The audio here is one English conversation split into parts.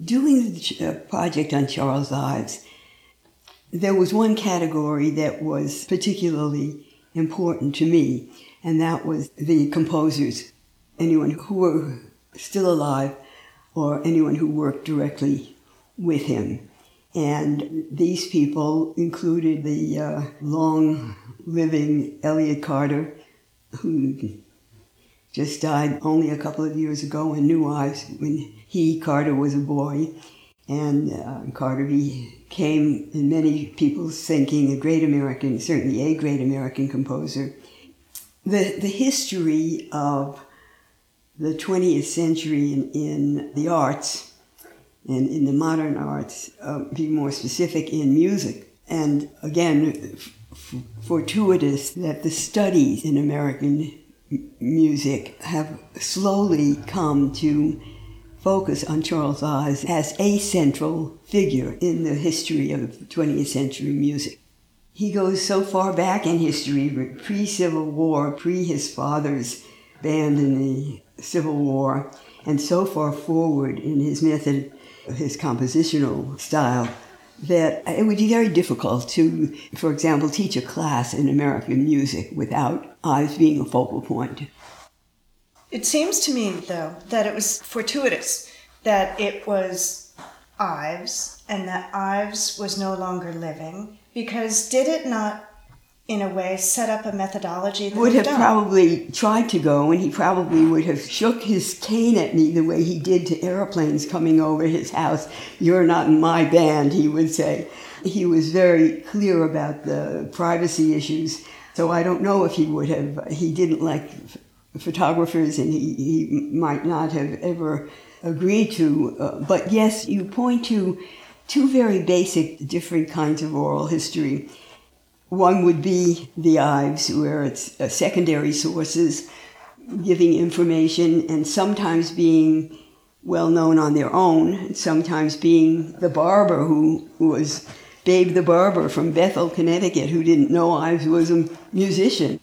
Doing the project on Charles Ives, there was one category that was particularly important to me, and that was the composers, anyone who were still alive or anyone who worked directly with him. And these people included the long-living Elliott Carter, who just died only a couple of years ago and knew Ives when Carter, was a boy. And Carter became, in many people's thinking, certainly a great American composer. The history of the 20th century in the arts, and in the modern arts, be more specific in music. And again, fortuitous that the studies in American music have slowly come to focus on Charles Ives as a central figure in the history of 20th century music. He goes so far back in history, pre-Civil War, pre his father's band in the Civil War, and so far forward in his method, his compositional style, that it would be very difficult to, for example, teach a class in American music without Ives being a focal point. It seems to me, though, that it was fortuitous that it was Ives and that Ives was no longer living, because did it not, in a way, set up a methodology that would have probably tried to go, and he probably would have shook his cane at me the way he did to airplanes coming over his house. "You're not in my band," he would say. He was very clear about the privacy issues, so I don't know if he would have. He didn't like photographers, and he might not have ever agreed to. But yes, you point to two very basic different kinds of oral history. One would be the Ives, where it's secondary sources giving information and sometimes being well known on their own, sometimes being the barber who was Babe the Barber from Bethel, Connecticut, who didn't know Ives was a musician.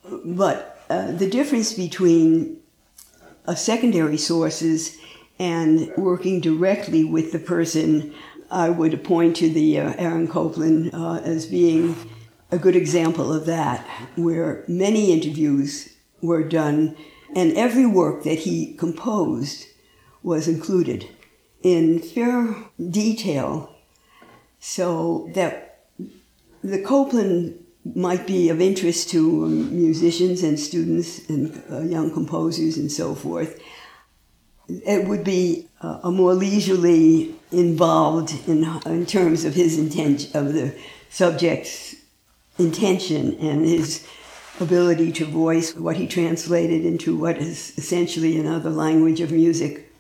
But the difference between secondary sources and working directly with the person, I would point to the Aaron Copland as being a good example of that, where many interviews were done and every work that he composed was included in fair detail, so that the Copland might be of interest to musicians and students and young composers and so forth. It would be a more leisurely involved in terms of his intention, of the subject's intention and his ability to voice what he translated into what is essentially another language of music.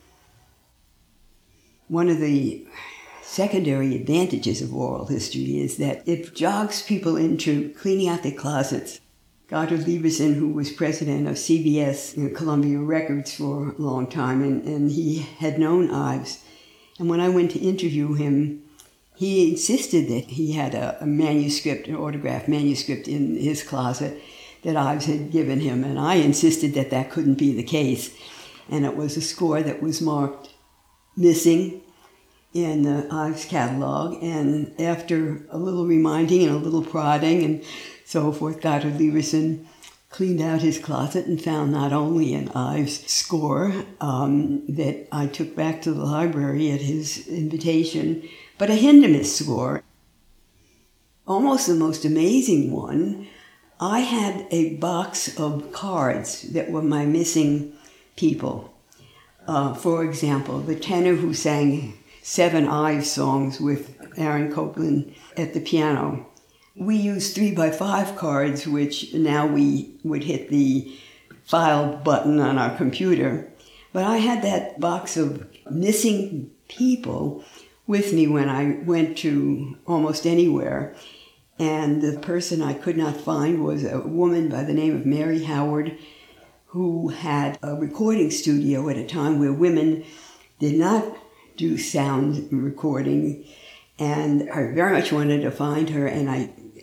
One of the secondary advantages of oral history is that it jogs people into cleaning out their closets. Goddard Lieberson, who was president of CBS, Columbia Records, for a long time, and he had known Ives. And when I went to interview him, he insisted that he had a manuscript, an autographed manuscript in his closet that Ives had given him, and I insisted that that couldn't be the case. And it was a score that was marked missing in the Ives catalog, and after a little reminding and a little prodding and so forth, Goddard Lieberson cleaned out his closet and found not only an Ives score that I took back to the library at his invitation, but a Hindemith score. Almost the most amazing one, I had a box of cards that were my missing people. For example, the tenor who sang 7 Ives songs with Aaron Copland at the piano. We used 3x5 cards, which now we would hit the file button on our computer. But I had that box of missing people with me when I went to almost anywhere. And the person I could not find was a woman by the name of Mary Howard, who had a recording studio at a time where women did not do sound recording. And I very much wanted to find her, and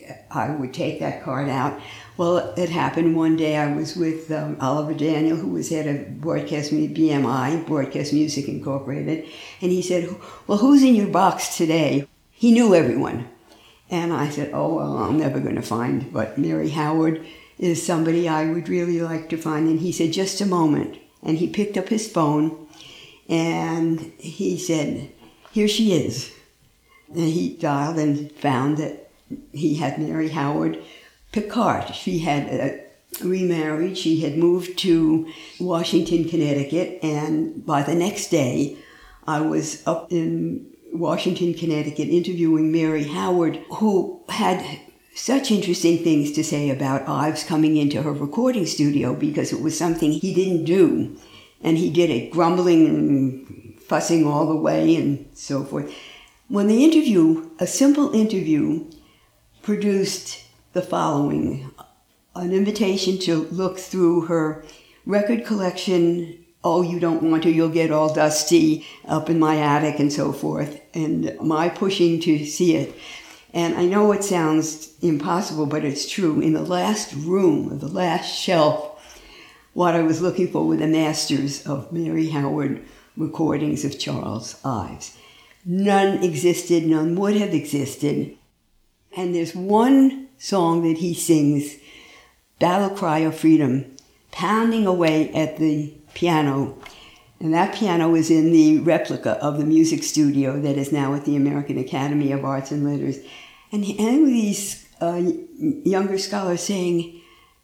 I would take that card out. Well, it happened one day. I was with Oliver Daniel, who was head of BMI, Broadcast Music Incorporated, and he said, well, who's in your box today? He knew everyone. And I said, oh, well, I'm never going to find, but Mary Howard is somebody I would really like to find. And he said, just a moment. And he picked up his phone, and he said, here she is. And he dialed and found that he had Mary Howard Picard. She had remarried. She had moved to Washington, Connecticut, and by the next day, I was up in Washington, Connecticut, interviewing Mary Howard, who had such interesting things to say about Ives coming into her recording studio, because it was something he didn't do, and he did it grumbling and fussing all the way and so forth. When the interview, a simple interview, produced the following: an invitation to look through her record collection. Oh, you don't want to, you'll get all dusty up in my attic and so forth, and my pushing to see it. And I know it sounds impossible, but it's true. In the last room, the last shelf, what I was looking for were the masters of Mary Howard recordings of Charles Ives. None existed, none would have existed. And there's one song that he sings, Battle Cry of Freedom, pounding away at the piano. And that piano is in the replica of the music studio that is now at the American Academy of Arts and Letters. And these younger scholars saying,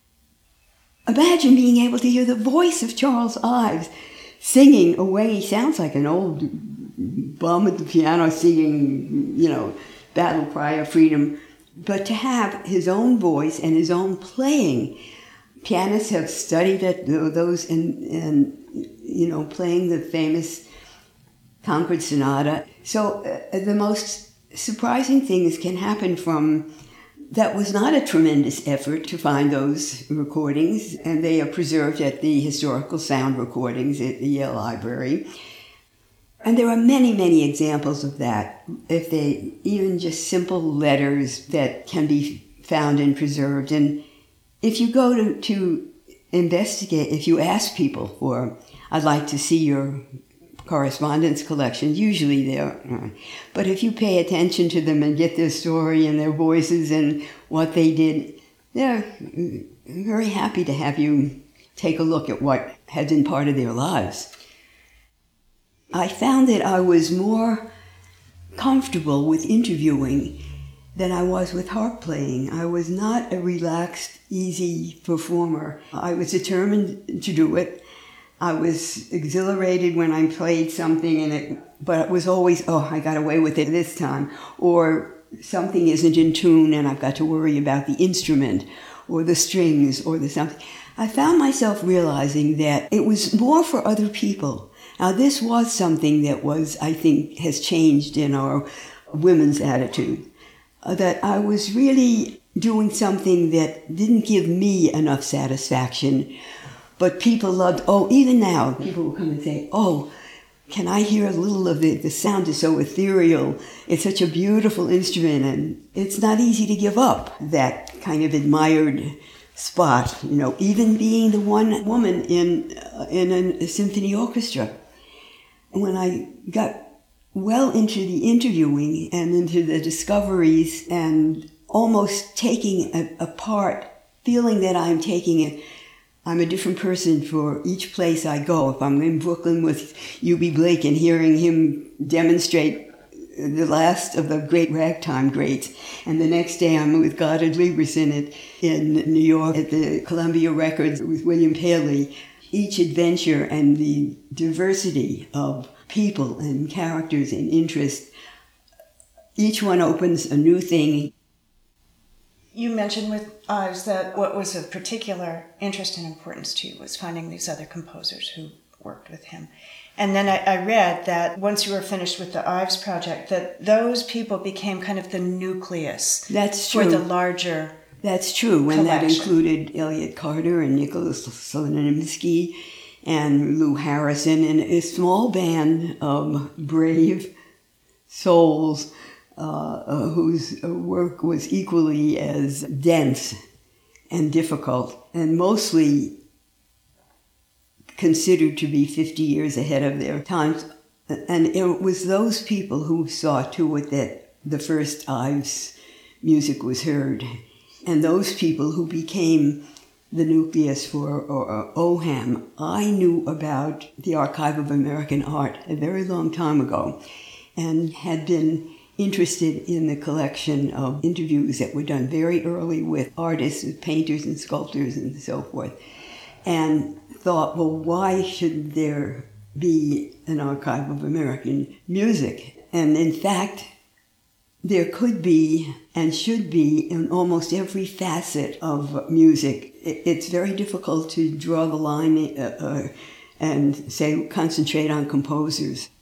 imagine being able to hear the voice of Charles Ives singing away. He sounds like an old bum at the piano singing, Battle Cry of Freedom. But to have his own voice and his own playing, pianists have studied at those and playing the famous Concord Sonata. So the most surprising things can happen from, that was not a tremendous effort to find those recordings, and they are preserved at the Historical Sound Recordings at the Yale Library. And there are many, many examples of that, if they even just simple letters that can be found and preserved. And if you go to investigate, if you ask people for, I'd like to see your correspondence collection, usually they're, but if you pay attention to them and get their story and their voices and what they did, they're very happy to have you take a look at what had been part of their lives. I found that I was more comfortable with interviewing than I was with harp playing. I was not a relaxed, easy performer. I was determined to do it. I was exhilarated when I played something, but it was always, I got away with it this time. Or something isn't in tune and I've got to worry about the instrument or the strings or the something. I found myself realizing that it was more for other people. Now, this was something that I think, has changed in our women's attitude. That I was really doing something that didn't give me enough satisfaction, but people loved, even now, people will come and say, can I hear a little of it? The sound is so ethereal. It's such a beautiful instrument, and it's not easy to give up that kind of admired spot, even being the one woman in a symphony orchestra. When I got well into the interviewing and into the discoveries and almost taking a part, feeling that I'm a different person for each place I go. If I'm in Brooklyn with U.B. Blake and hearing him demonstrate the last of the great ragtime greats, and the next day I'm with Goddard Lieberson in New York at the Columbia Records with William Paley. Each adventure and the diversity of people and characters and interests, each one opens a new thing. You mentioned with Ives that what was of particular interest and importance to you was finding these other composers who worked with him. And then I read that once you were finished with the Ives project, that those people became kind of the nucleus. That's true. For the larger That's true, and collection. that included Elliott Carter and Nicholas Solanimsky and Lou Harrison and a small band of brave souls whose work was equally as dense and difficult, and mostly considered to be 50 years ahead of their times. And it was those people who saw to it that the first Ives music was heard, and those people who became the nucleus for OHAM. I knew about the Archive of American Art a very long time ago, and had been interested in the collection of interviews that were done very early with artists, with painters and sculptors and so forth, and thought, well, why should there be an Archive of American Music? And in fact, there could be and should be in almost every facet of music. It's very difficult to draw the line and say, concentrate on composers.